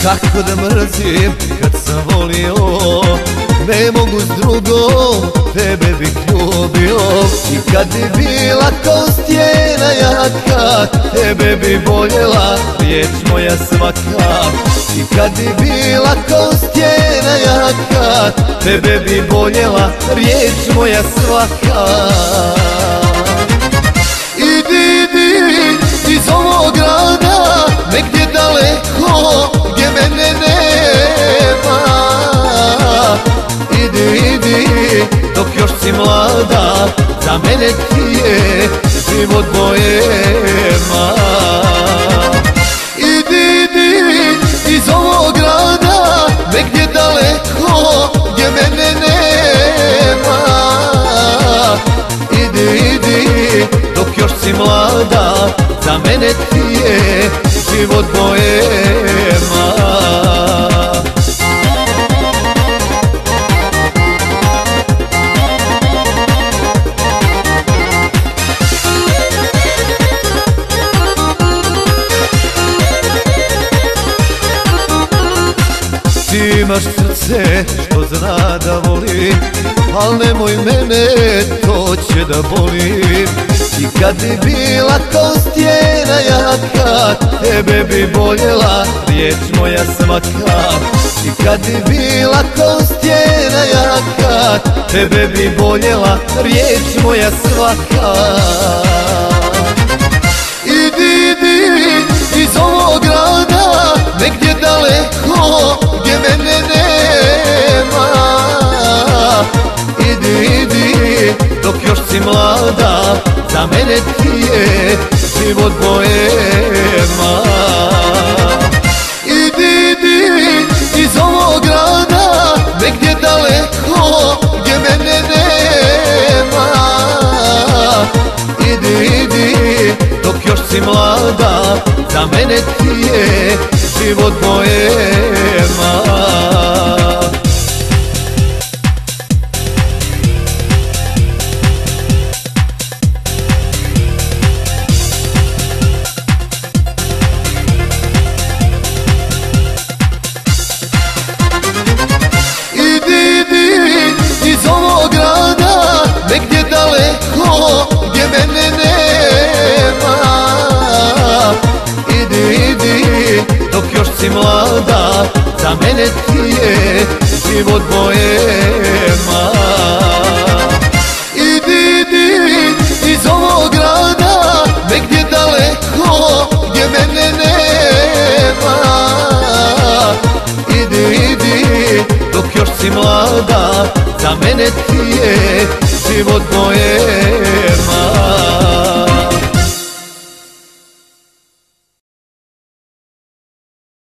Kako da mrzim kad sam volio, ne mogu s drugom, tebe bih ljubio. I kad bi bila ko stijena jaka, tebe bi boljela riječ moja svaka. I kad bi bila ko stijena jaka, tebe bi boljela riječ moja svaka. Idi iz ovog grada, negdje daleko gdje mene nema. Idi dok još si mlada, za mene ti je život bohema. Idi iz ovog grada, negdje daleko gdje mene nema. Idi dok još si mlada, za mene ti je život bohema. Ti imaš srce što zna da voli, al nemoj mene, to će da boli. I kad bi bila ko stijena jaka, tebe bi boljela riječ moja svaka. I kad bi bila ko stijena jaka, tebe bi boljela riječ moja svaka. Idi iz ovog grada, negdje daleko gdje mene nema. Idi dok još si mlada, za mene ti je život bohema. Idi iz ovog grada, negdje daleko gdje mene nema. Idi dok još si mlada, za mene ti je život bohema. Iz ovog grada, negdje daleko gdje mene nema. Idi dok još si mlada, za mene ti je život bohema. Idi iz ovog grada, negdje daleko gdje mene nema. Idi dok još si mlada, za mene ti je život bohema.